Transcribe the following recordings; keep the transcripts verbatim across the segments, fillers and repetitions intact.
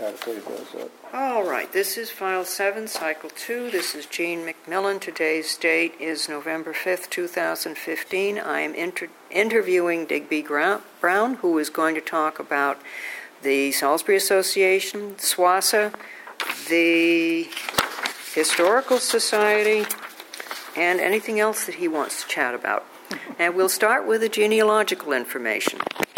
try to put those up. All right, this is File seven, Cycle two. This is Jean McMillan. Today's date is November fifth, two thousand fifteen. I am inter- interviewing Digby Brown, who is going to talk about the Salisbury Association, SWASA, the Historical Society, and anything else that he wants to chat about. And we'll start with the genealogical information.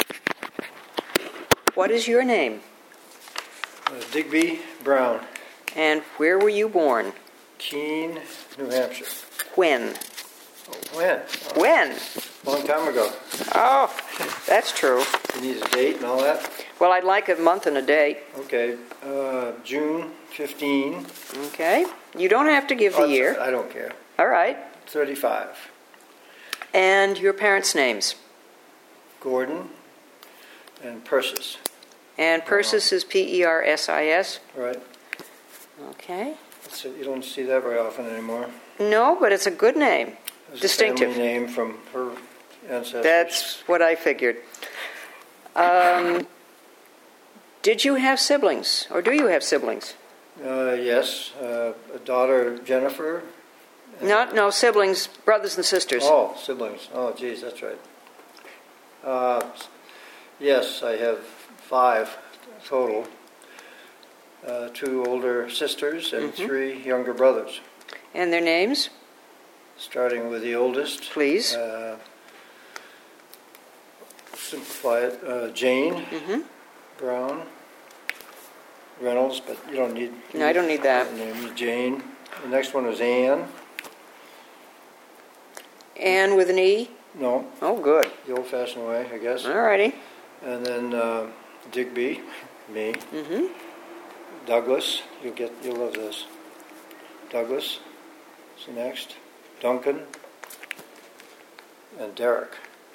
What is your name? Uh, Digby Brown. And where were you born? Keene, New Hampshire. When? Oh, when? Oh, When? Long time ago. Oh, that's true. You need a date and all that? Well, I'd like a month and a date. Okay, uh, June fifteenth. Okay. You don't have to give the Oh, year. I don't care. All right. thirty-five. And your parents' names? Gordon and Persis. And Persis is P E R S I S? Right. Okay. That's it. You don't see that very often anymore. No, but it's a good name. It's Distinctive. a family name from her ancestors. That's what I figured. Um, did you have siblings, or do you have siblings? Uh, yes, uh, a daughter, Jennifer. Not, no, siblings, brothers and sisters. Oh, siblings. Oh, geez, that's right. Uh, yes, I have five total. Uh, two older sisters and Mm-hmm. three younger brothers. And their names? Starting with the oldest. Please. Uh, simplify it. Uh, Jane Mm-hmm. Brown Reynolds, but you don't need... No, I don't need that. You need Jane. The next one is Anne. Anne with an E? No, Oh, good. the old-fashioned way, I guess. All righty. And then uh, Digby, me. Mm-hmm. Douglas, you'll get, you'll love this. Douglas is next. Duncan and Derek.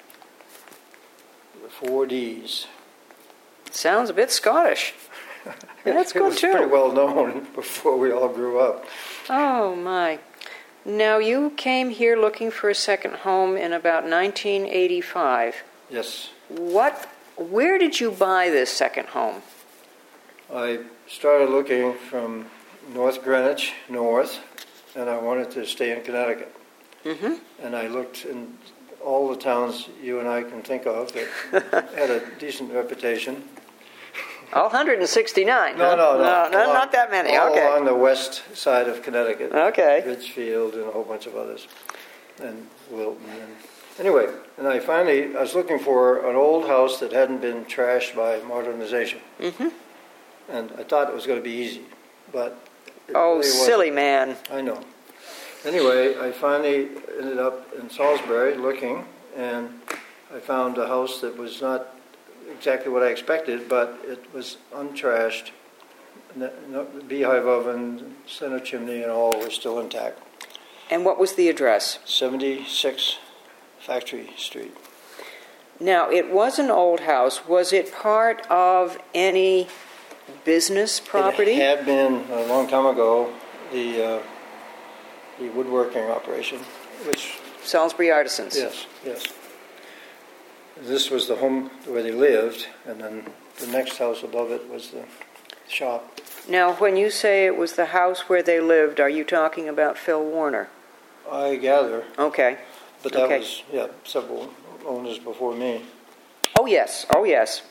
The four D's. Sounds a bit Scottish. That's it good, was too. pretty well known before we all grew up. Oh, my. Now, you came here looking for a second home in about nineteen eighty-five. Yes. What? Where did you buy this second home? I started looking from North Greenwich, north, and I wanted to stay in Connecticut. Mm-hmm. And I looked in all the towns you and I can think of that had a decent reputation. one hundred sixty-nine. No, huh? no, no. No, no Along- not that many. all Okay. along the west side of Connecticut. Okay. Ridgefield and a whole bunch of others. And Wilton. And anyway, and I finally, I was looking for an old house that hadn't been trashed by modernization. Mm-hmm. And I thought it was going to be easy. But it Oh, really wasn't. silly man. I know. Anyway, I finally ended up in Salisbury looking, and I found a house that was not exactly what I expected, but it was untrashed. No, no, beehive oven, center chimney, and all were still intact. And what was the address? seventy-six Factory Street. Now, it was an old house. Was it part of any business property? It had been, a long time ago, the uh, the woodworking operation, which... Salisbury Artisans. Yes, yes. This was the home where they lived, and then the next house above it was the shop. Now, when you say it was the house where they lived, are you talking about Phil Warner? I gather, Okay. but that Okay. was, yeah, several owners before me. Oh, yes. Oh, yes.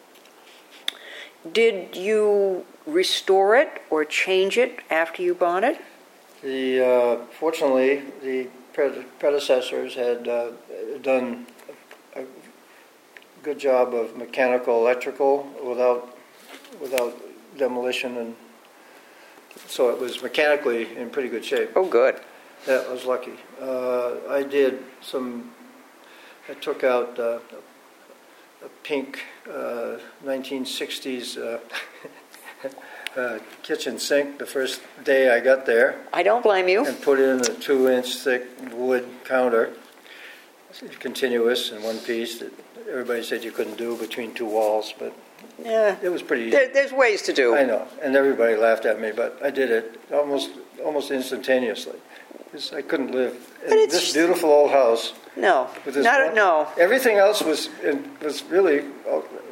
Did you restore it or change it after you bought it? The uh, fortunately, the pred- predecessors had uh, done a good job of mechanical, electrical, without without demolition, and so it was mechanically in pretty good shape. Oh, good. That was lucky. Uh, I did some. I took out uh, a pink uh, nineteen sixties uh, uh, kitchen sink the first day I got there, I don't blame you. and put in a two-inch thick wood counter, continuous in one piece that everybody said you couldn't do between two walls, but Yeah. it was pretty easy. There, there's ways to do. I know, and everybody laughed at me, but I did it almost almost instantaneously. 'Cause I couldn't live in But it's this just- beautiful old house. No. With this Not one- a, no. Everything else was was really all, all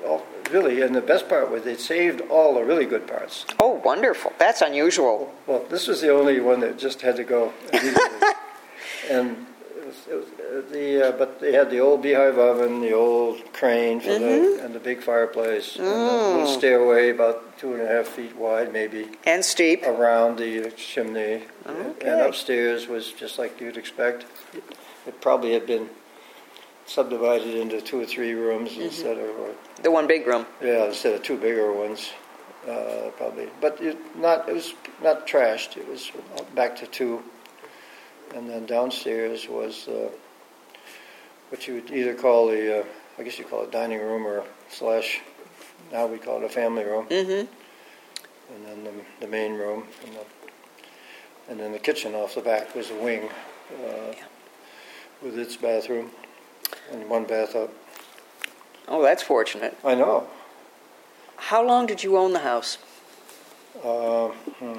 really, and the best part was they saved all the really good parts. Oh, wonderful. That's unusual. Well, this was the only one that just had to go immediately. And it was, it was, uh, the uh, but they had the old beehive oven, the old crane for Mm-hmm. the and the big fireplace, Mm. and the little stairway about two and a half feet wide, maybe, And steep. around the chimney. Okay. And upstairs was just like you'd expect. It probably had been subdivided into two or three rooms Mm-hmm. instead of, or, The one big room. yeah, instead of two bigger ones, uh, probably. But it not it was not trashed. It was back to two. And then downstairs was uh, what you would either call the, uh, I guess you call it dining room or slash, now we call it a family room. Mm-hmm. And then the, the main room. And, the, and then the kitchen off the back was a wing uh, Yeah. with its bathroom and one bath up. Oh, that's fortunate. I know. How long did you own the house? Uh, hmm.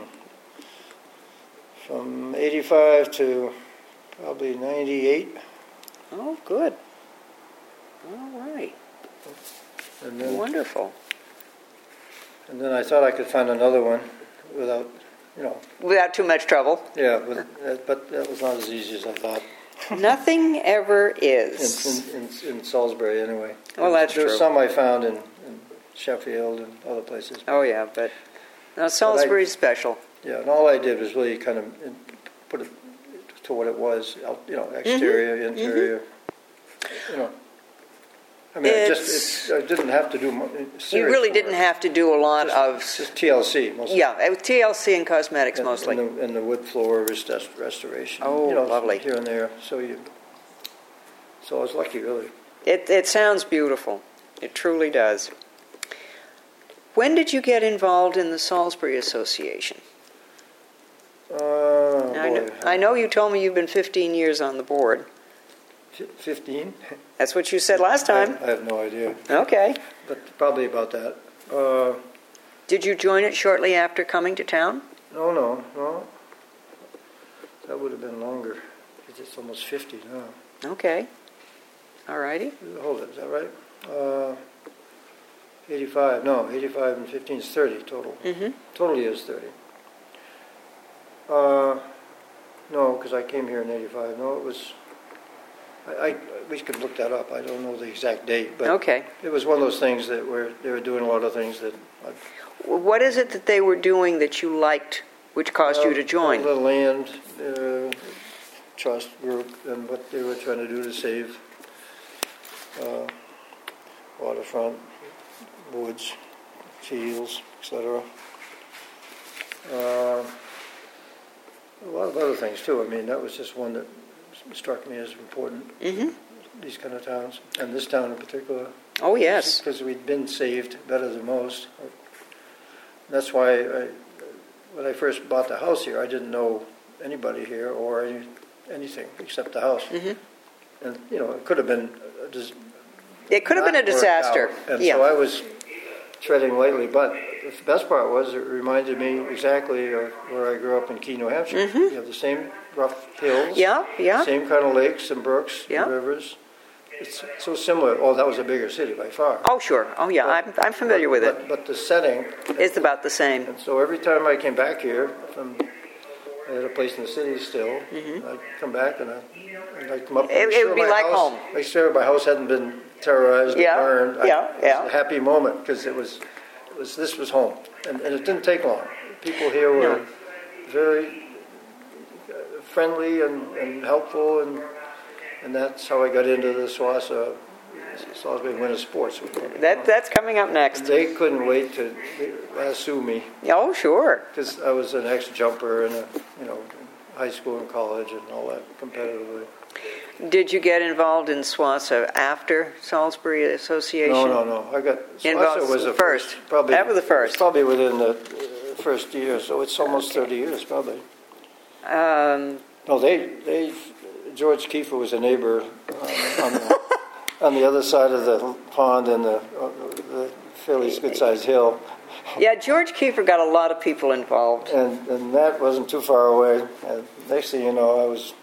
From eighty-five to probably ninety-eight. Oh, good. All right. And then, Wonderful. and then I thought I could find another one without, you know, Without too much trouble. yeah, but, uh, but that was not as easy as I thought. Nothing ever In, is. in, in, in Salisbury, anyway. Well, that's There's true. some I found in, in Sheffield and other places. Oh, yeah, but now Salisbury's special. Yeah, and all I did was really kind of in- put it to what it was, out- you know, exterior, Mm-hmm. interior, you know. I mean, I just It's- it, I didn't have to do mo- serious You really work. didn't have to do a lot just, of... just T L C mostly. Yeah, it was T L C and cosmetics and, mostly. and, the, and the wood floor rest- restoration. Oh, you know, lovely. Here and there, so you. So I was lucky, really. It, it sounds beautiful. It truly does. When did you get involved in the Salisbury Association? Uh, I know, boy, I know you told me you've been fifteen years on the board. fifteen. That's what you said last time. I, I have no idea, Okay. but probably about that. Uh, Did you join it shortly after coming to town? no, no, no. That would have been longer. It's almost fifty now. Okay. All righty. Hold it, is that right? Uh, eighty-five, no, eighty-five and fifteen is thirty total. Mm-hmm. Total year is thirty. Uh, no, because I came here in eighty-five. No, it was, I, I, we could look that up. I don't know the exact date, but Okay. it was one of those things that were, they were doing a lot of things that. I, What is it that they were doing that you liked, which caused you to join? The land uh, trust group and what they were trying to do to save uh, waterfront, woods, fields, et cetera. Uh, a lot of other things too. I mean, that was just one that struck me as important. Mm-hmm. These kind of towns, and this town in particular. Oh, yes. Because we'd been saved better than most. That's why I, when I first bought the house here, I didn't know anybody here or any, anything except the house. Mm-hmm. And, you know, it could have been a dis- It could have been a not worked disaster. out. And Yeah. so I was treading lightly, but the best part was it reminded me exactly of where I grew up in Key, New Hampshire. Mm-hmm. You have the same rough hills, Yeah, yeah. same kind of lakes and brooks Yeah. and rivers. It's so similar. Oh, that was a bigger city by far. Oh, sure. Oh, yeah. I'm, I'm familiar with it. But, but the setting, It's about the same. and so every time I came back here, from, I had a place in the city still, I'd come back and, I, and I'd come up. Mm-hmm. It- make it would be my like house, home. Make sure my house hadn't been terrorized Yeah, or burned. I- yeah, it was yeah. a happy moment because it was, it was, this was home. And, and it didn't take long. People here were No. very uh, friendly and, and helpful, and and that's how I got into the Swassa, Salisbury Winter Sports. That That's coming up next. They couldn't wait to lasso me Oh, sure. because I was an ex-jumper in a, you know, high school and college and all that competitively. Did you get involved in SWASA after Salisbury Association? No, no, no. I got Involved Swassa was the first. first. Probably That was the first. Probably within the uh, first year, so it's almost thirty years, probably. Um, No, they they George Kiefer was a neighbor um, on the on the other side of the pond in the, uh, the fairly good-sized hill. yeah, George Kiefer got a lot of people involved. And, and that wasn't too far away. And next thing you know, I was...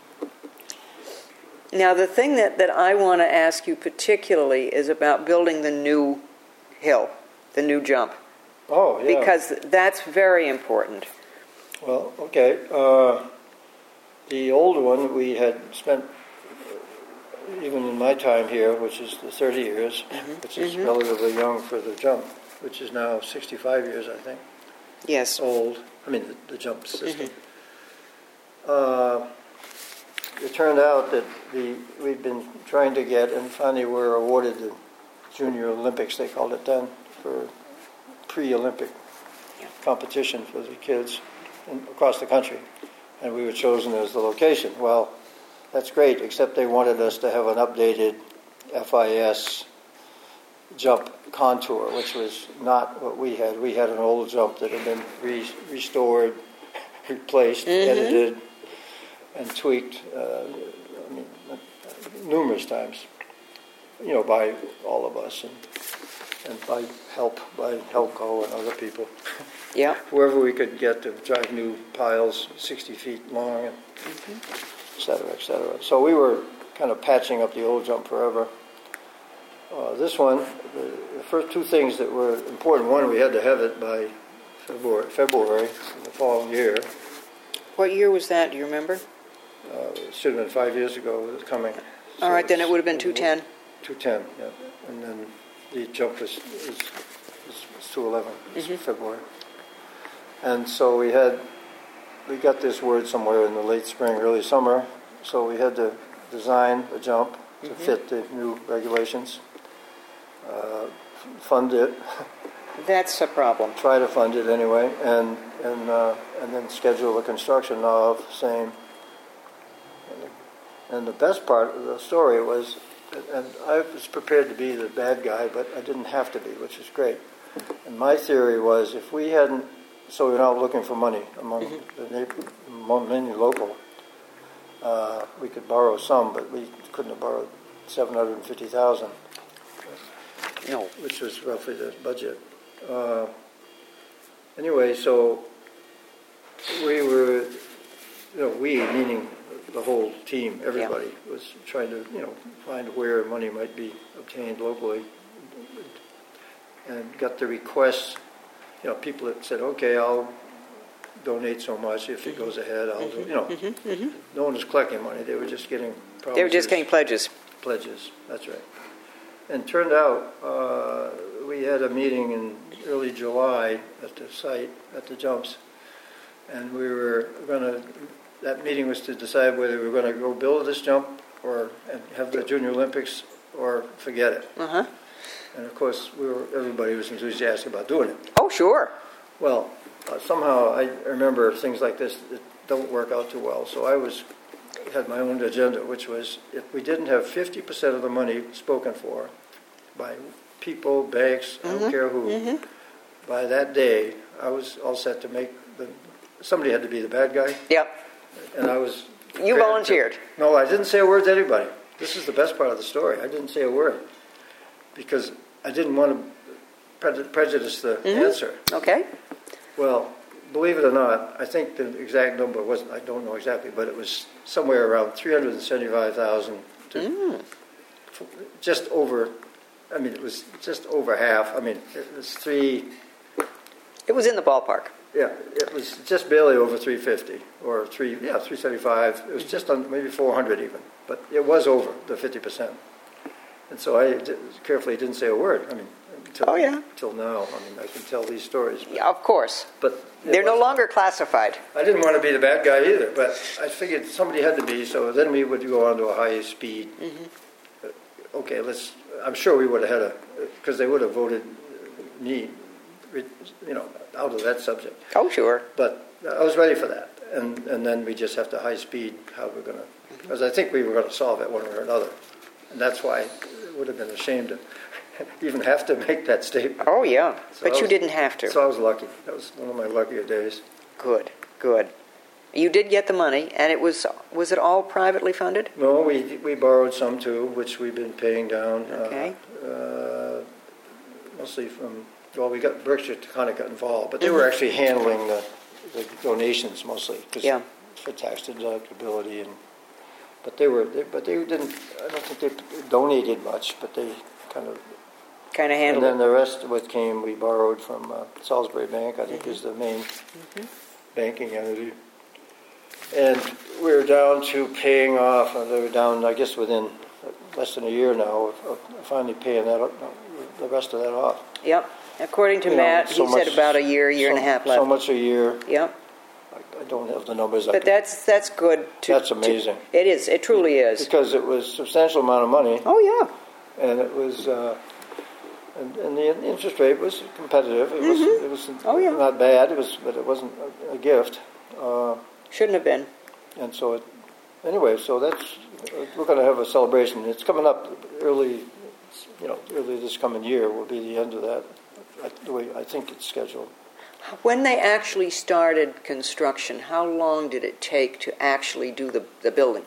Now, the thing that, that I want to ask you particularly is about building the new hill, the new jump, Oh, yeah. because that's very important. Well, okay. Uh, the old one we had spent, even in my time here, which is the thirty years, Mm-hmm. which is Mm-hmm. relatively young for the jump, which is now sixty-five years, I think, Yes. old. I mean, the, the jump system. Mm-hmm. Uh, it turned out that the we'd been trying to get, and finally were awarded the Junior Olympics, they called it then, for pre-Olympic Yeah. competition for the kids in, across the country. And we were chosen as the location. Well, that's great, except they wanted us to have an updated F I S jump contour, which was not what we had. We had an old jump that had been re- restored, replaced, Mm-hmm. edited, and tweaked, uh, I mean, numerous times, you know, by all of us, and, and by help, by Helco and other people. Yeah. Whoever we could get to drive new piles sixty feet long, and Mm-hmm. et cetera, et cetera. So we were kind of patching up the old jump forever. Uh, this one, the, the first two things that were important, one, we had to have it by February, February of the following year. What year was that? Do you remember? Uh, it should have been five years ago it was coming. All right, then it would have been two ten. two ten, yeah. And then the jump was, was, was, was two eleven, Mhm. February. And so we had, we got this word somewhere in the late spring, early summer, so we had to design a jump to Mhm. fit the new regulations, uh, fund it, That's a problem. try to fund it anyway, and and uh, and then schedule the construction of same. And the best part of the story was, and I was prepared to be the bad guy, but I didn't have to be, which is great. And my theory was, if we hadn't, so we're not looking for money among Mm-hmm. the neighbor, among many local. Uh, we could borrow some, but we couldn't have borrowed seven hundred and fifty thousand, No. which was roughly the budget. Uh, anyway, so we were, you know, we meaning the whole team, everybody was trying to, you know, find where money might be obtained locally, and got the requests. You know, people that said, "Okay, I'll donate so much if it goes ahead." I'll do, you know, Mm-hmm. Mm-hmm. no one was collecting money; they were just getting promises. They were just getting pledges. Pledges, that's right. And turned out uh, we had a meeting in early July at the site, at the jumps, and we were going to, that meeting was to decide whether we were going to go build this jump or and have the Junior Olympics or forget it. Uh-huh. And of course, we were, everybody was enthusiastic about doing it. Oh, sure. Well, uh, somehow I remember things like this that don't work out too well, so I was had my own agenda, which was if we didn't have fifty percent of the money spoken for by people, banks, I Mhm. don't care who, Mhm. by that day, I was all set to make the, somebody had to be the bad guy, Yep. and I was... You volunteered. To, no, I didn't say a word to anybody. This is the best part of the story. I didn't say a word because I didn't want to pre- prejudice the Mhm. answer. Okay. Well, believe it or not, I think the exact number wasn't, I don't know exactly, but it was somewhere around three hundred seventy-five thousand to Mm. just over, I mean, it was just over half. I mean, it was three, It was in the ballpark. yeah, it was just barely over three fifty or three, yeah, three seventy-five. It was just on maybe four hundred even, but it was over the fifty percent. And so I did, carefully didn't say a word. I mean, until, Oh, yeah. until now. I mean, I can tell these stories. But, Yeah, of course. but it They're no was- longer classified. I didn't want to be the bad guy either, but I figured somebody had to be, so then we would go on to a high speed. Mm-hmm. Uh, Okay, let's, I'm sure we would have had a, because they would have voted me, you know, out of that subject. Oh, sure. But I was ready for that. And, and then we just have to high speed how we're going to, because I think we were going to solve it one way or another. And that's why it would have been a shame to even have to make that statement. Oh, yeah. So But I you was- didn't have to. So I was lucky. That was one of my luckier days. Good, good. You did get the money, and it was, was it all privately funded? No, we we borrowed some too, which we've been paying down. Okay. Uh, uh, mostly from, well, we got, Berkshire kind of got involved, but they were Mhm. actually handling the, the donations mostly. 'Cause Yeah. For tax deductibility and, but they were, they, but they didn't, I don't think they donated much, but they kind of kind of And handled then it. the rest of what came, we borrowed from uh, Salisbury Bank, I think is the main Mm-hmm. banking entity. And we were down to paying off, uh, they were down, I guess, within less than a year now of, of finally paying that, the rest of that off. Yep. According to You know, Matt, so he said much- about a year, year so, and a half So left. much a year. Yep. I, I don't have the numbers. I But could- that's that's good. To, That's amazing. To, it is. It truly is. Because it was a substantial amount of money, Oh yeah. and it was, uh, and, and the interest rate was competitive. It was, it was Oh, yeah. not bad. It was, but it wasn't a, a gift. Uh, Shouldn't have been. and so it, anyway, so that's we're going to have a celebration. It's coming up early, you know, early this coming year will be the end of that. I, the way I think it's scheduled. When they actually started construction, how long did it take to actually do the, the building?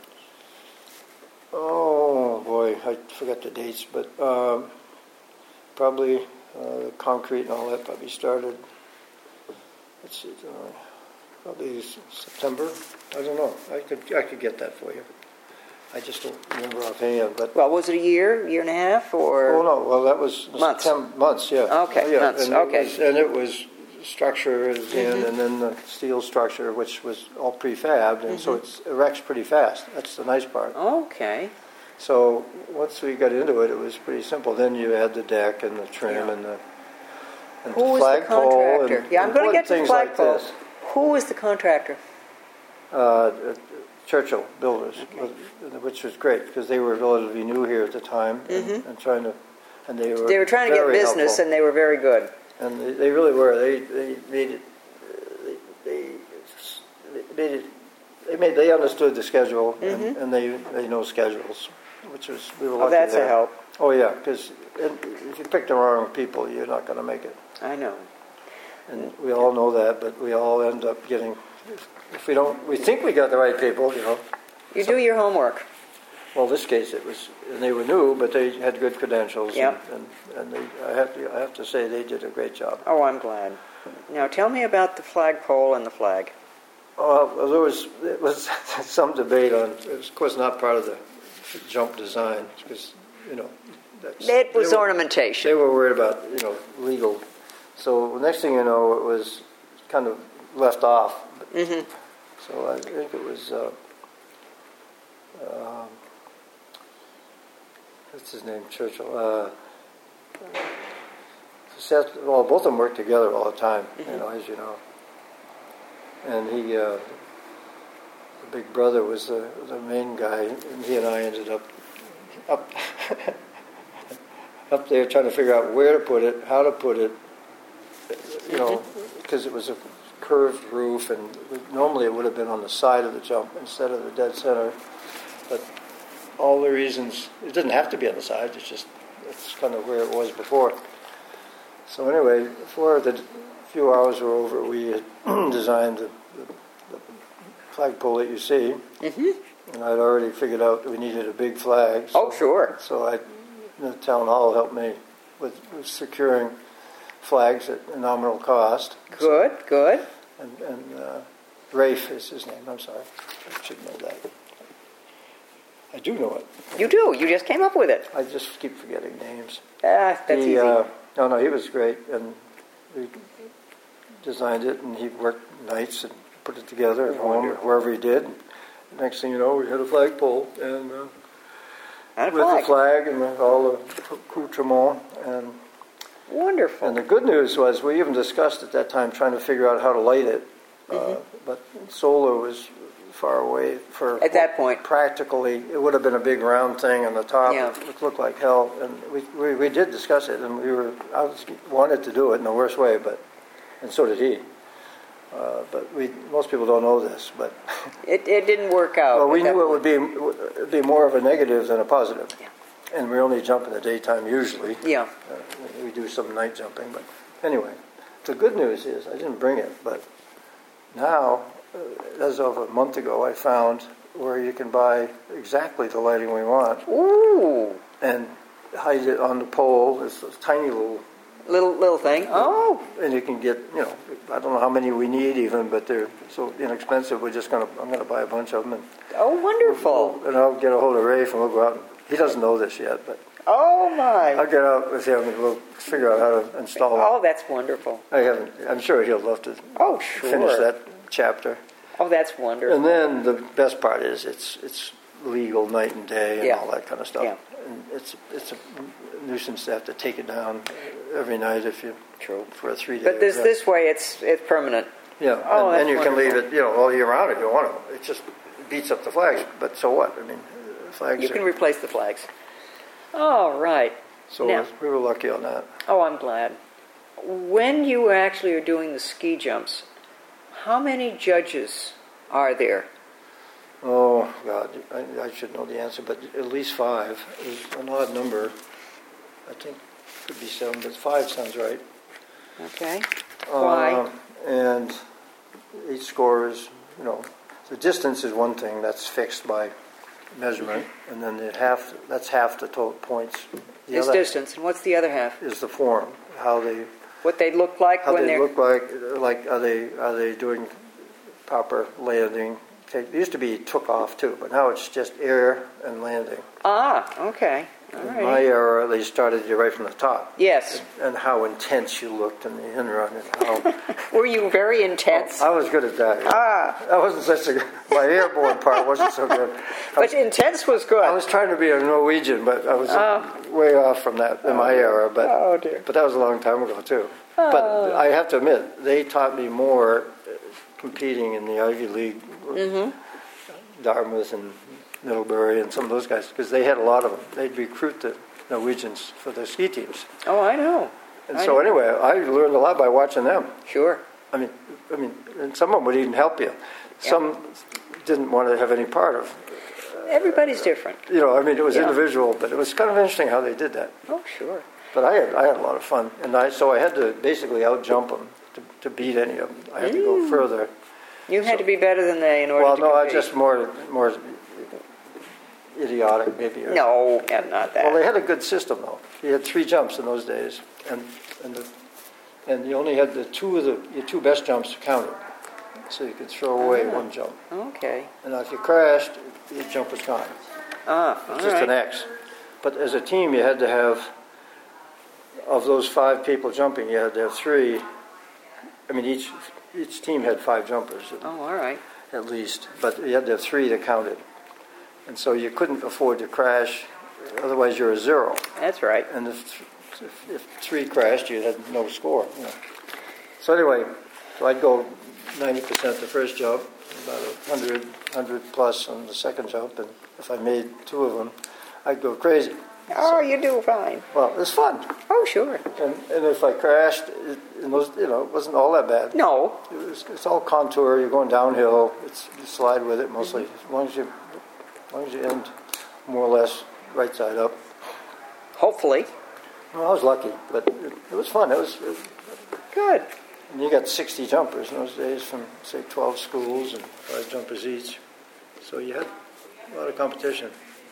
Oh boy, I forgot the dates, but um, probably uh, the concrete and all that probably started. Let's see, uh, probably s- September. I don't know. I could I could get that for you. I just don't remember offhand. But Well, was it a year, year and a half, or? oh no, well that was Months. September, months, yeah. Okay, Oh, yeah. months, And okay. It was, and it was structure is in, Mm-hmm. and then the steel structure, which was all prefabbed, and Mm-hmm. so it's erects pretty fast. That's the nice part. Okay. So once we got into it, it was pretty simple. Then you had the deck and the trim Yeah. and the and Who the was the flagpole contractor? and Yeah, I'm going to get to the things like flagpole. this. Who was the contractor? Uh, Churchill Builders, which was great because they were relatively new here at the time and, and trying to, and they were Mm-hmm. They were trying to get very business, helpful. and they were very good. And they, they really were. They they made it. uh, They, they made it. They made. They understood the schedule, and, and they they know schedules, which was we were lucky Oh, that's there. a help. Oh yeah, because if you pick the wrong people, you're not going to make it. I know. And we all know that, but we all end up getting. If we don't, we think we got the right people, you know. You do your homework. Well, in this case, it was, and they were new, but they had good credentials. Yep. And, and, and they, I have to, I have to say, they did a great job. Oh, I'm glad. Now, tell me about the flagpole and the flag. Uh, well, there was it was some debate on. It was, of course, not part of the jump design because you know. That's, It was they were, ornamentation. They were worried about you know legal. So the next thing you know, it was kind of left off. Mm-hmm. So I think it was. Uh, um, what's his name? Churchill. Uh, Seth, well, both of them worked together all the time, Mm-hmm. you know, as you know. And he, uh, the big brother was the, the main guy, and he and I ended up up up there trying to figure out where to put it, how to put it, you know, because it was a curved roof, and normally it would have been on the side of the jump instead of the dead center. But all the reasons, it didn't have to be on the side, it's just, it's kind of where it was before. So anyway, before the few hours were over, we had designed the, the, the flagpole that you see, Mm-hmm. and I'd already figured out we needed a big flag. So, Oh, sure. So I, the town hall helped me with, with securing flags at a nominal cost. Good, good. And, and uh, Rafe is his name. I'm sorry, I should know that. I do know it. You do. You just came up with it. I just keep forgetting names. Ah, that's he, easy. Uh, no, no, he was great, and we designed it, and he worked nights and put it together at home, or wherever he did. Next thing you know, we had a flagpole, and uh, and a with flag. the flag and with all the accoutrement. And Wonderful. and the good news was we even discussed at that time trying to figure out how to light it, Mm-hmm. uh, but solar was far away for At that point. Practically, it would have been a big round thing on the top. Yeah. It would look like hell, and we, we we did discuss it, and we were I was wanted to do it in the worst way, but and so did he. Uh, but we most people don't know this, but It, it didn't work out. well, we at that knew it point. would be it'd be more of a negative than a positive, Yeah. and we only jump in the daytime usually. Yeah. Uh, we do some night jumping, but anyway, the good news is I didn't bring it, but now, uh, as of a month ago, I found where you can buy exactly the lighting we want Ooh. and hide it on the pole. It's a tiny little, Little little thing. Oh. and you can get, you know, I don't know how many we need even, but they're so inexpensive. We're just gonna, I'm gonna buy a bunch of them, and Oh, wonderful. and I'll get a hold of Rafe, and we'll go out. And, he doesn't know this yet, but Oh, I'll my. get out with him and we'll figure out how to install Oh, it. that's wonderful. I haven't. I'm sure he'll love to Oh, sure. finish that chapter. Oh, that's wonderful. And then the best part is it's it's legal night and day and Yeah. all that kind of stuff. Yeah. And it's it's a nuisance to have to take it down every night if you True. for a three day. But this this way, it's it's permanent. yeah, Oh, and, and that's you can leave wonderful. it you know all year round if you want to. It just beats up the flags. But so what? I mean, flags. You can are, replace the flags. All right. so now- we were lucky on that. Oh, I'm glad. When you actually are doing the ski jumps, how many judges are there? Oh God, I, I should know the answer, but at least five is an odd number. I think it could be seven, but five sounds right. Okay. Why? Um, and each score is, you know, the distance is one thing that's fixed by measurement, and then the half that's half the total points. The This other distance. And what's the other half? is the form, how they What they look like how when they they're... look like, like are they are they doing proper landing? It used to be took off too, but now it's just air and landing. Ah, okay. All In right. my era, they started you right from the top. Yes. And how intense you looked in the in run, and how Were you very intense? I was good at that. yeah. Ah. I wasn't such a my airborne part wasn't so good. I But was, intense was good. I was trying to be a Norwegian, but I was Oh. way off from that in my era. But Oh, dear. but that was a long time ago too. But I have to admit, they taught me more uh, competing in the Ivy League, Mm-hmm. Dartmouth and Middlebury and some of those guys, because they had a lot of them. They'd recruit the Norwegians for their ski teams. Oh, I know. And I so know. anyway, I learned a lot by watching them. Sure. I mean, I mean, and some of them would even help you. Some didn't want to have any part of. Everybody's different. You know, I mean, it was Yeah. individual, but it was kind of interesting how they did that. Oh, sure. But I had I had a lot of fun, and I so I had to basically out jump them to, to beat any of them. I had to Mm. go further. You had to be better than they in order Well, to no, I compete. just more more idiotic maybe. or- No, yeah, not that. Well, they had a good system though. You had three jumps in those days, and and the, and you only had the two of the your two best jumps counted, so you could throw away Ah. one jump. Okay. And if you crashed, your jump was gone. Ah, all It's just right. an X. But as a team, you had to have, of those five people jumping, you had to have three. I mean, each each team had five jumpers Oh, all right. at least, but you had to have three that counted. And so you couldn't afford to crash, otherwise you're a zero. That's right. And if, if, if three crashed, you had no score. You know. So anyway, so I'd go ninety percent the first jump, about one hundred, one hundred plus on the second jump, and if I made two of them, I'd go crazy. Oh, you do fine. Well, it was fun. Oh, sure. And, and if I crashed, it, in those, you know, it wasn't all that bad. No. It was, it's all contour. You're going downhill. It's, you slide with it mostly, as long as you, as long as you end more or less right side up. Hopefully. Well, I was lucky, but it, it was fun. It was, it, Good. and you got sixty jumpers in those days from say twelve schools and five jumpers each. So you had a lot of competition.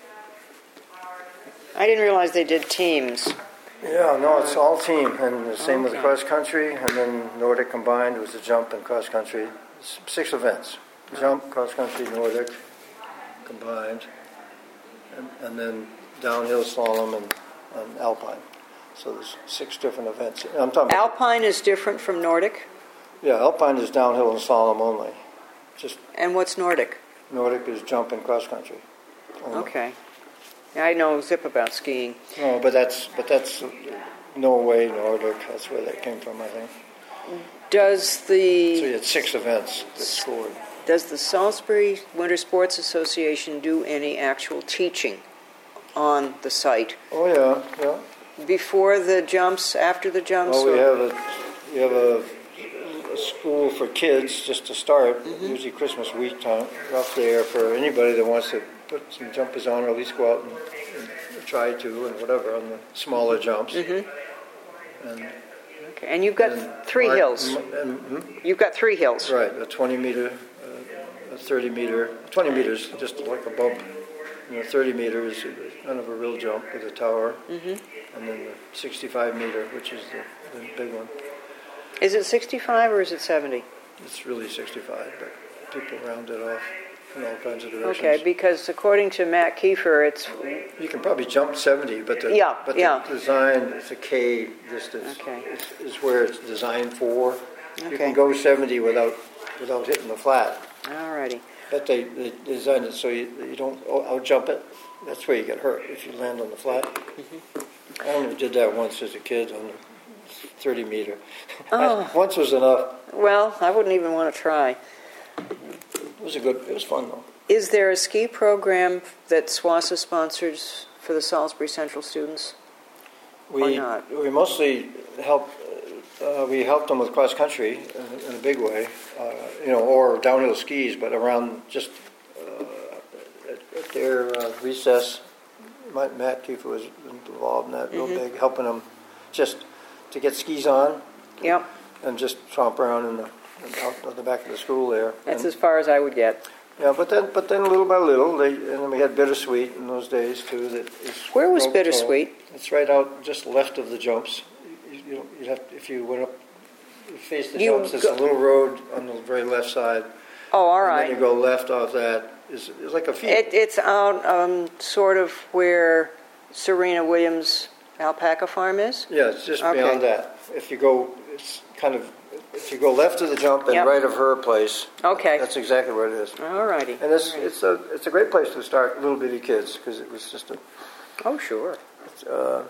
I didn't realize they did teams. Yeah, no, it's all team, and the same with the Okay. cross country, and then Nordic combined was the jump and cross country. S- Six events: jump, cross country, Nordic combined, and, and then downhill slalom and, and alpine. So there's six different events. I'm talking about, Alpine is different from Nordic. yeah, alpine is downhill and slalom only. Just And what's Nordic? Nordic is jump and cross country. only. Okay. I know zip about skiing. No, but that's but that's uh, Norway, Nordic. That's where that came from, I think. Does So you the had six events that scored. does the Salisbury Winter Sports Association do any actual teaching on the site Oh yeah, yeah. before the jumps, after the jumps? Well, we or- have a we have a, a school for kids just to start. Usually Christmas week time. Up there for anybody that wants to put some jumpers on, or at least go out and, and try to, and whatever on the smaller jumps. Mhm. And, Okay. And you've got and three Mark- hills. And, hmm? You've got three hills. Right, a twenty meter, uh, a thirty meter, twenty meters, just like a bump. You know, thirty meters, kind of a real jump with a tower, Mhm. and then the sixty-five meter, which is the, the big one. Is it sixty-five or is it seventy? It's really sixty-five, but people round it off. in all kinds of directions. Okay, because according to Matt Kiefer, it's You can probably jump seventy, but the, Yeah, but yeah. the design, it's a K distance, Okay. is, is where it's designed for. You Okay. can go seventy without without hitting the flat, all righty. but they, they designed it so you, you don't out jump it. That's where you get hurt if you land on the flat. Mm-hmm. I only did that once as a kid on the thirty meter. Oh. Once was enough. Well, I wouldn't even want to try. It was a good. It was fun though. Is there a ski program that SWASA sponsors for the Salisbury Central students? We not? we mostly help. Uh, we helped them with cross country in, in a big way, uh, you know, or downhill skis, but around just uh, at, at their uh, recess. Matt, Matt Kiefer was involved in that real Mm-hmm. big, helping them just to get skis on Yep, and just tromp around in the out at the back of the school there. that's and, as far as I would get. yeah, but then but then little by little, they and then we had Bittersweet in those days too. That is Where was rope Bittersweet? tow. It's right out just left of the jumps. You, you don't, you'd have if you went up, you face the You jumps. There's go- a little road on the very left side. Oh, all And right. then you go left off that. It's, it's like a field. It, it's out um, sort of where Serena Williams' alpaca farm is? Yeah, it's just Okay. beyond that. If you go, it's kind of if you go left of the jump and Yep. right of her place. Okay. That's exactly where it is. All righty. And it's All right. it's a it's a great place to start little bitty kids because it was just a Oh, sure. uh,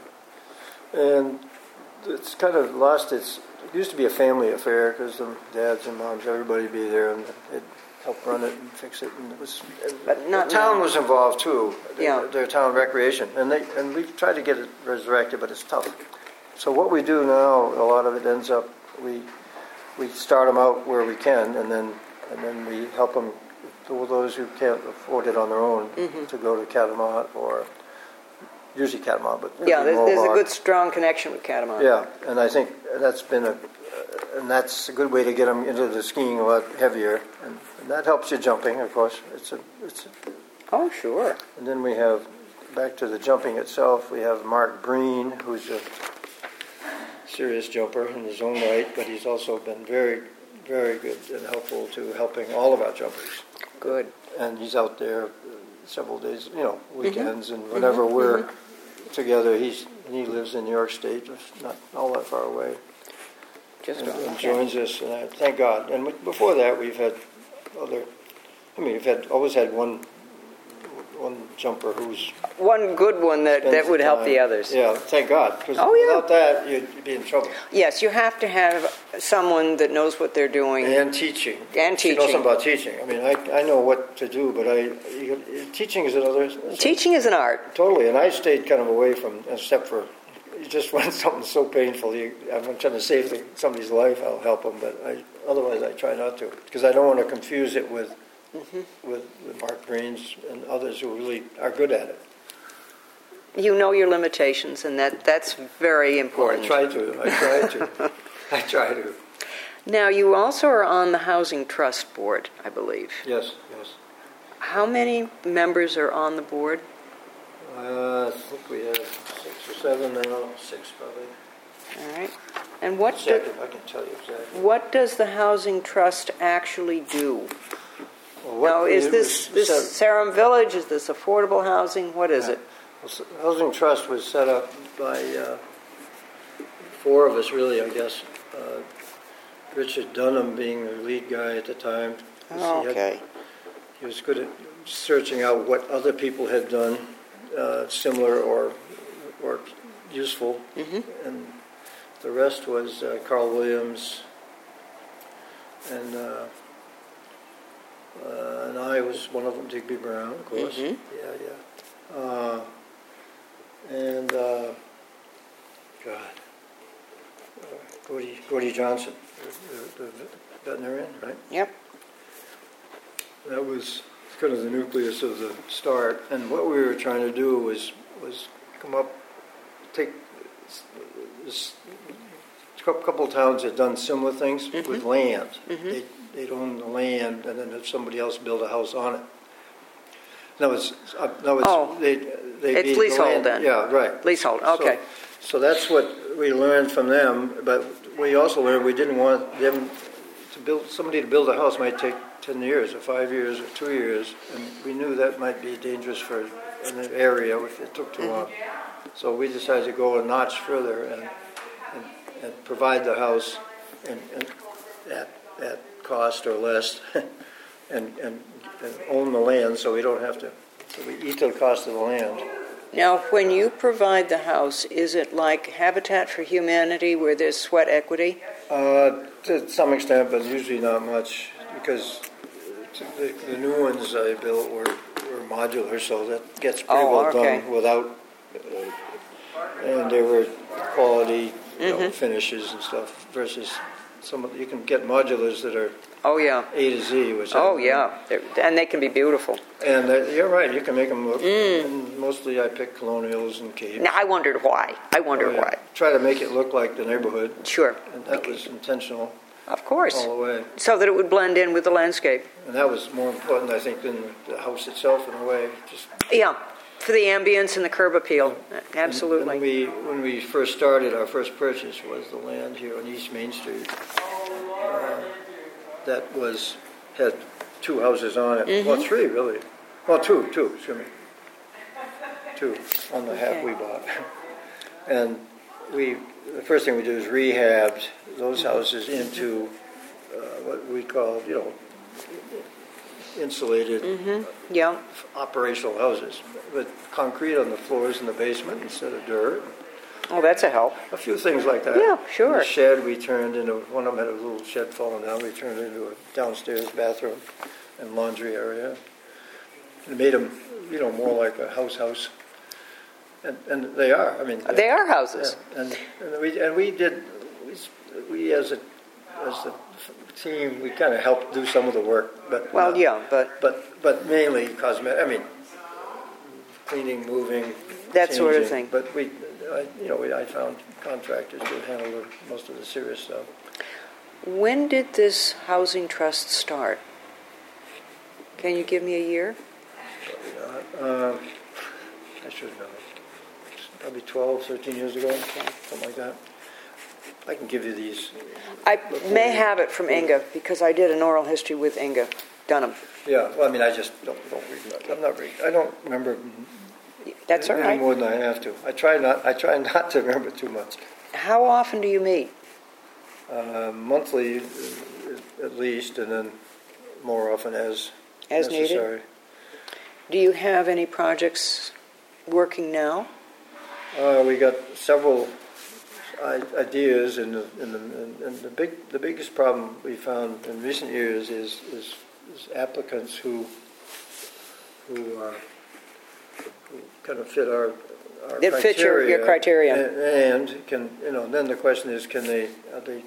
and it's kind of lost its. It used to be a family affair because the dads and moms, everybody be there and they'd help run it and fix it. And it was. And But not the town now. was involved too. Yeah. Their, their town recreation, and they and we've tried to get it resurrected, but it's tough. So what we do now, a lot of it ends up we we start them out where we can, and then and then we help them. Those who can't afford it on their own Mm-hmm. to go to Catamount or usually Catamount, but Yeah, there's, there's a Mohawk. good, strong connection with Catamount. Yeah, and I think that's been a, and that's a good way to get them into the skiing a lot heavier, and, and that helps you jumping, of course. It's a, it's. A, Oh, sure. and then we have back to the jumping itself. We have Mark Breen, who's a serious jumper in his own right, but he's also been very, very good and helpful to helping all of our jumpers. Good. And he's out there uh, several days, you know, weekends, Mm-hmm. and whenever we're together, he's he lives in New York State, it's not all that far away, Just and, on and the joins us. And I, thank God. And we- before that, we've had other. I mean, we've had always had one one jumper who's One good one that, spends that would the help time. the others. Yeah, thank God. Because Oh, yeah. without that, you'd, you'd be in trouble. Yes, you have to have someone that knows what they're doing. And teaching. And She knows teaching. something about teaching. I mean, I I know what to do, but I you, teaching is another. Teaching is an art. Totally, and I stayed kind of away from, except for, just when something's so painful, you, I'm trying to save the, somebody's life, I'll help them, but I, otherwise I try not to, because I don't want to confuse it with, Mm-hmm. with, with Mark Greens and others who really are good at it. You know your limitations, and that, that's very Well, I important. try to, I try to, I try to. Now, you also are on the Housing Trust Board, I believe. Yes, yes. How many members are on the board? Uh, I think we have six or seven now, six probably. All right. And what, do, Second, I can tell you exactly. what does the Housing Trust actually do? Well, what Now, is it this, was this set- Sarum Village? Is this affordable housing? What is Yeah. it? Well, s- Housing Trust was set up by uh, four of us, really, I guess. Uh, Richard Dunham being the lead guy at the time. 'cause he had- Okay. He was good at searching out what other people had done, uh, similar or or useful. Mm-hmm. And the rest was uh, Carl Williams, and uh, uh, and I was one of them, Digby Brown, of course. Mhm. Yeah, yeah. Uh, and uh, God, uh, Gordy, Gordy Johnson, the, the veterinarian, right? Yep. That was kind of the nucleus of the start, and what we were trying to do was was come up, take this. A couple of towns had done similar things Mhm. with land. Mhm. They they'd own the land, and then if somebody else built a house on it. No, it's uh, no, it's Oh. they they It's the leasehold land- then. Yeah, right. Leasehold, okay. So, so that's what we learned from them, but we also learned we didn't want them to build, somebody to build a house might take ten years or five years or two years, and we knew that might be dangerous for an area if it took too long. So we decided to go a notch further and and, and provide the house and, and at at cost or less, and, and and own the land so we don't have to. So we eat the cost of the land. Now, when you provide the house, is it like Habitat for Humanity where there's sweat equity? Uh, to some extent, but usually not much, because the, the new ones I built were, were modular, so that gets pretty Oh, well okay. done without, uh, and they were quality you know, Mhm. finishes and stuff, versus some of, you can get modulars that are Oh, yeah. A to Z, which Oh, I, yeah. They're, and they can be beautiful. and uh, you're right, you can make them look, Mm. and mostly I pick colonials and capes. Now, I wondered why. I wondered Oh, yeah. why. Try to make it look like the neighborhood, Sure. and that was intentional Of course. all the way. So that it would blend in with the landscape. And that was more important, I think, than the house itself in a way. Just Yeah. For the ambience and the curb appeal. When Absolutely. we when we first started, our first purchase was the land here on East Main Street. Uh, that was had two houses on it. Mm-hmm. Well, three really. Well, two, two. Excuse me. Two on the half Okay. we bought. And we the first thing we did is rehabbed those houses into uh, what we call, you know, insulated Mm-hmm. Yeah. operational houses with concrete on the floors in the basement instead of dirt. Oh, that's a help. A few things like that. Yeah, sure. And the shed we turned into, one of them had a little shed falling down, we turned it into a downstairs bathroom and laundry area. It made them, you know, more like a house house. And, and they are, I mean. They are houses. Yeah, and, and we and we did, we, we as a as a team, we kind of helped do some of the work, but. Well, uh, yeah, but But but mainly cosmetic. I mean, cleaning, moving, That sort of changing. thing. But we, I, you know, we, I found contractors to handle the, most of the serious stuff. when did this housing trust start? Can you give me a year? Uh, I should know. Probably twelve, thirteen years ago, something like that. I can give you these. I may have it from Inga because I did an oral history with Inga Dunham. Yeah. Well, I mean, I just don't don't read. much. I'm not reading. I don't remember. That's all any right. more than I have to. I try not. I try not to remember too much. How often do you meet? Uh, monthly, uh, at least, and then more often as As needed? necessary. Do you have any projects working now? Uh, we got several i- ideas, and the, and, the, and the big the biggest problem we found in recent years is is, is applicants who who, uh, who kind of fit our our That criteria, fit your- your criteria. and, and can you know then the question is, can they are they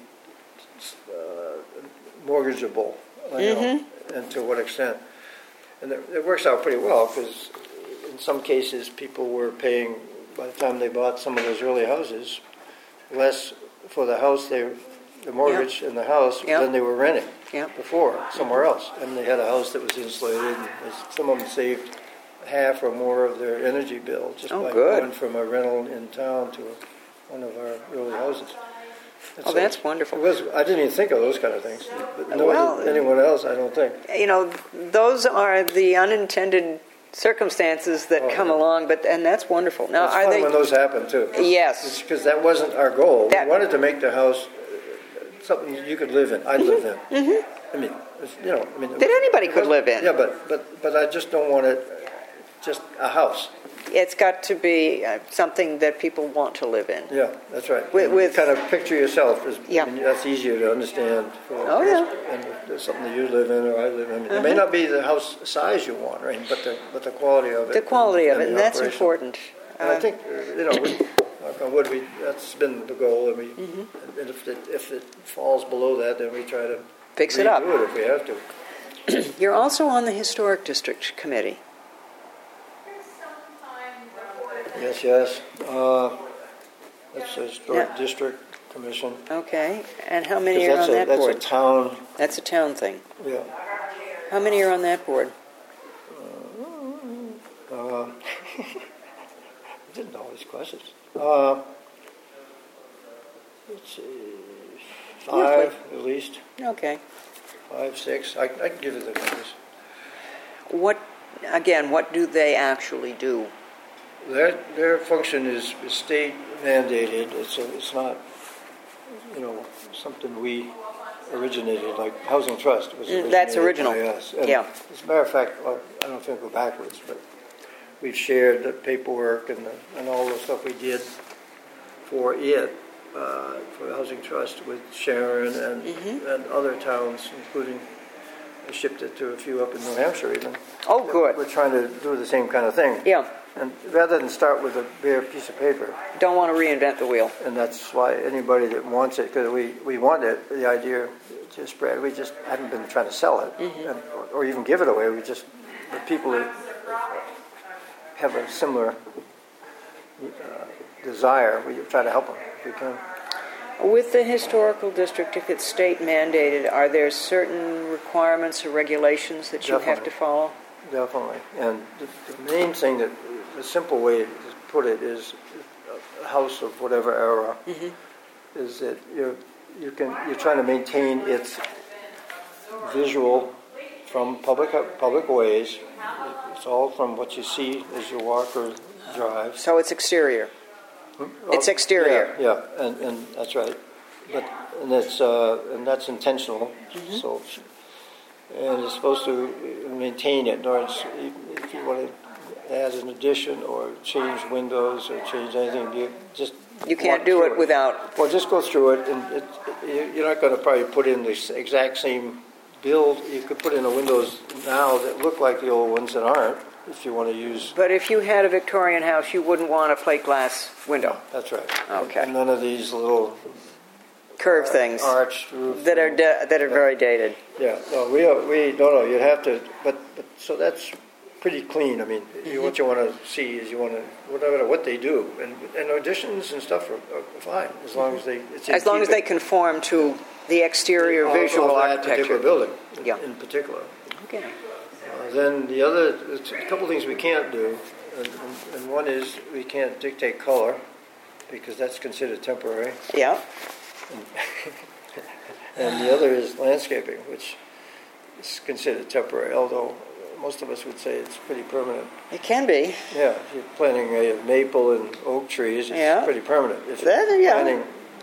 uh, mortgageable, uh, you know, and to what extent? And it, it works out pretty well because in some cases people were paying, by the time they bought some of those early houses, less for the house, they, the mortgage in the house Yeah. than they were renting Yeah. before somewhere else. And they had a house that was insulated, and some of them saved half or more of their energy bill just Oh, by good. going from a rental in town to one of our early houses. And Oh, so that's wonderful. It was, I didn't even think of those kind of things. But nor Well, did anyone else, I don't think. You know, those are the unintended circumstances that Oh, come yeah. along, but and that's wonderful. Now, It's are fun they? when those happen too. Yes. Because that wasn't our goal. That- we wanted to make the house uh, something you could live in. I'd live in. I mean, it's, you know, I mean. That anybody could live in. Yeah, but but but I just don't want it just a house. It's got to be uh, something that people want to live in. Yeah, that's right. With- And with- kind of picture yourself as. Yeah. I mean, that's easier to understand. For, Oh, yeah. And if there's something that you live in or I live in. It may not be the house size you want, right? But the but the quality of it. The quality of and it, and the that's operation. important. And I Uh, think, uh, you know, we, knock on wood, we, that's been the goal, and we, Mm-hmm. and if it, if it falls below that, then we try to Fix it up. redo it if we have to. You're also on the Historic District Committee. Yes, yes. Uh, that's a historic Yeah. district commission. Okay. And how many 'Cause are that's on a, that that's board? a town, That's a town thing. yeah. How many are on that board? Uh, I didn't know these questions. Uh, let's see, five at least, Okay. five, six. I, I can give you the numbers. What, again, what do they actually do? Their, their function is, is state mandated. It's, a, it's not, you know, something we originated, like Housing Trust was originated That's original. by us. And Yeah. As a matter of fact, well, I don't know if I'll go backwards, but we've shared the paperwork and, the, and all the stuff we did for it, uh, for Housing Trust with Sharon and, Mm-hmm. and other towns, including, I shipped it to a few up in New Hampshire even. Oh, good. We're trying to do the same kind of thing. Yeah. And rather than start with a bare piece of paper, Don't want to reinvent the wheel. and that's why anybody that wants it, because we, we want it, the idea to spread, we just haven't been trying to sell it, Mm-hmm. and, or, or even give it away. We just, the people that have a similar uh, desire, we try to help them if we can. With the historical district, if it's state mandated, are there certain requirements or regulations that you have Definitely. to follow? Definitely. And the, the main thing that, the simple way to put it is a house of whatever era, Mhm. is that you're, you can, you're trying to maintain its visual from public, public ways. It's all from what you see as you walk or drive. So it's exterior. Well, It's exterior. Yeah, yeah, and, and that's right. But and that's uh, and that's intentional. Mm-hmm. So, and it's supposed to maintain it. Or it's, if you want to add an addition or change windows or change anything, you just You can't walk do through it without... Well, just go through it, and it, you- you're not going to probably put in the s- exact same build. You could put in the windows now that look like the old ones that aren't, if you want to use. But if you had a Victorian house, you wouldn't want a plate glass window. That's right. Okay. And none of these little Curved things arched roof that are de- that are very dated. Yeah, no, we we no no. You'd have to, but, but so that's pretty clean. I mean, you, what you want to see is you want to whatever what they do, and and auditions and stuff are, are fine as long as they it's in As long as they keeping conform to the exterior of- visual of that particular architecture. building. Yeah. In particular. Okay. Uh, then the other, there's a couple things we can't do, and, and, and one is we can't dictate color because that's considered temporary. Yeah. And the other is landscaping, which is considered temporary, although most of us would say it's pretty permanent. It can be. Yeah, if you're planting a maple and oak trees, it's Yeah. pretty permanent. If That- you're yeah. planting,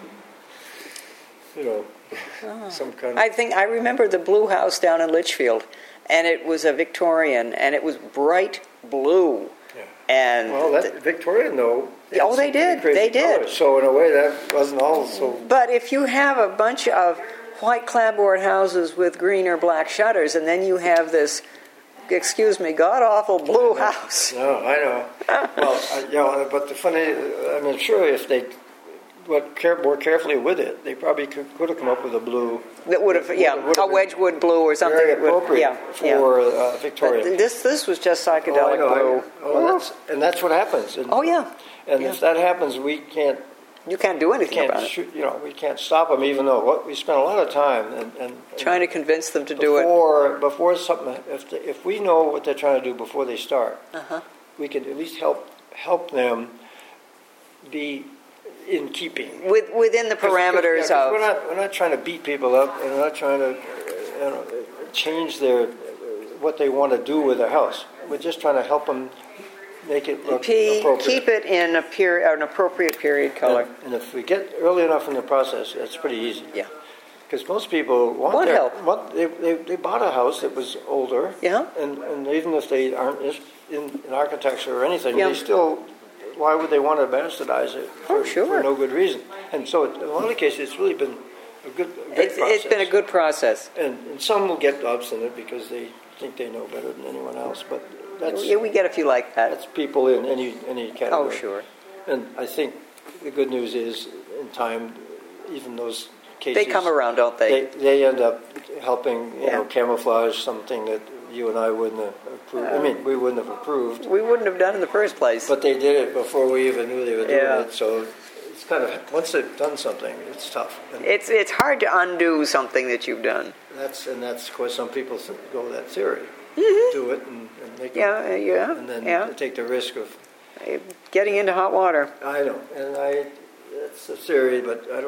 you know, some kind of... I think I remember the blue house down in Litchfield, and it was a Victorian, and it was bright blue. Yeah. And Well, that Victorian, though... had Oh, they some pretty did. crazy They did. colors. So in a way, that wasn't all so... but if you have a bunch of white clapboard houses with green or black shutters, and then you have this, excuse me, god-awful blue house. No, I know. Well, I, you know, but the funny, I mean, sure, if they went care, more carefully with it, they probably could, could have come up with a blue That would have, yeah, Would have a been Wedgwood blue or something. very that would, appropriate yeah, yeah. for uh, But Victorian. this this was just Oh, I psychedelic know, I- blue. oh, that's, and that's what happens. And, Oh yeah, and yeah. if that happens, we can't, you can't do anything can't about it. shoot, you know, we can't stop them. Even though what we spent a lot of time and, and, and Trying to convince them to do it. before before something. If the, if we know what they're trying to do before they start, Uh-huh. we can at least help help them be in keeping. With, within the 'Cause- 'cause, parameters yeah, 'cause of... we're not we're not trying to beat people up, and we're not trying to uh, you know, change their what they want to do with their house. We're just trying to help them make it look P, appropriate. keep it in a peri- an appropriate period color. And, and if we get early enough in the process, that's pretty easy. Yeah. Because most people want, Want their, help. want they, they they bought a house that was older. Yeah. And and even if they aren't in, in architecture or anything, Yeah. they still. Why would they want to bastardize it for, Oh, sure. for no good reason? And so, in a lot of cases, it's really been a good, a great It's, process. it's been a good process. And, and some will get obstinate because they think they know better than anyone else. But that's Yeah, we get a few like that. that's people in any any category. Oh, sure. And I think the good news is, in time, even those cases They come around, don't they, they? they end up helping, you Yeah. know, camouflage something that you and I wouldn't have approved. I mean, we wouldn't have approved, We wouldn't have done in the first place. but they did it before we even knew they were doing Yeah. it. So it's kind of, once they've done something, it's tough. And It's it's hard to undo something that you've done. that's and that's of course some people th- go that theory, do it and, and make Yeah, uh, it, yeah, and then yeah. take the risk of. Getting into hot water. I know, and I it's a theory, but I don't.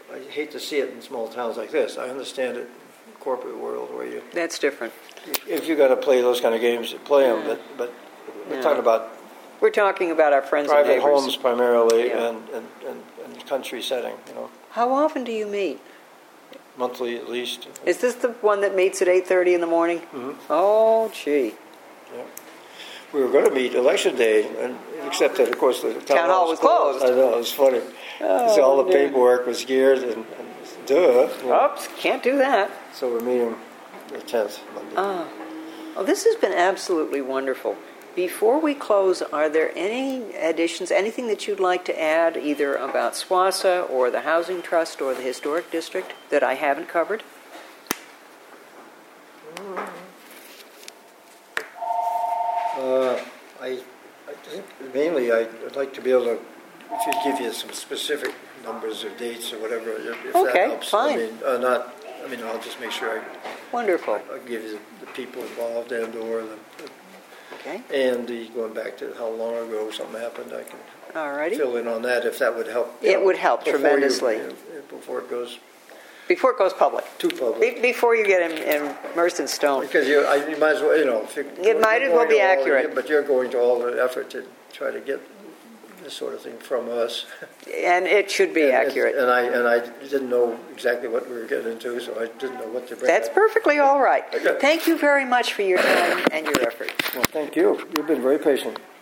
I hate to see it in small towns like this. I understand it in the corporate world where you, That's different. if you got to play those kind of games, play them. Yeah. But but we're Yeah. talking about We're talking about our friends and private neighbors. homes primarily, Yeah. and, and, and, and country setting. You know, How often do you meet? monthly at least. Is this the one that meets at eight thirty in the morning? Mhm. Oh, gee. Yeah. We were going to meet election day, and except that, of course, the town, Town hall was closed. I know, it was funny. Oh, so all the dear. paperwork was geared, and, and duh. you know. Oops, can't do that. So we're meeting the tenth Monday. Ah. Oh, this has been absolutely wonderful. Before we close, are there any additions, anything that you'd like to add, either about SWASA or the Housing Trust or the Historic District that I haven't covered? Uh, I, I think mainly I, I'd like to be able to, if you give you some specific numbers or dates or whatever, if, if Okay, that helps. fine. I mean, uh, not. I mean, I'll just make sure I, Wonderful. I'll give you the, the people involved and or the, Okay. and the going back to how long ago something happened. I can All righty. fill in on that if that would help. It would help before you- tremendously. you know, before it goes Before it goes public. too public. Be- Before you get im- immersed in stone. Because you, I, you might as well, you know. If you, It might as well going be to all- accurate. But you're going to all the effort to try to get this sort of thing from us. And it should be And it's- accurate. And I and I didn't know exactly what we were getting into, so I didn't know what to bring. That's up. perfectly all right. Okay. Thank you very much for your time and your effort. Well, thank you. You've been very patient.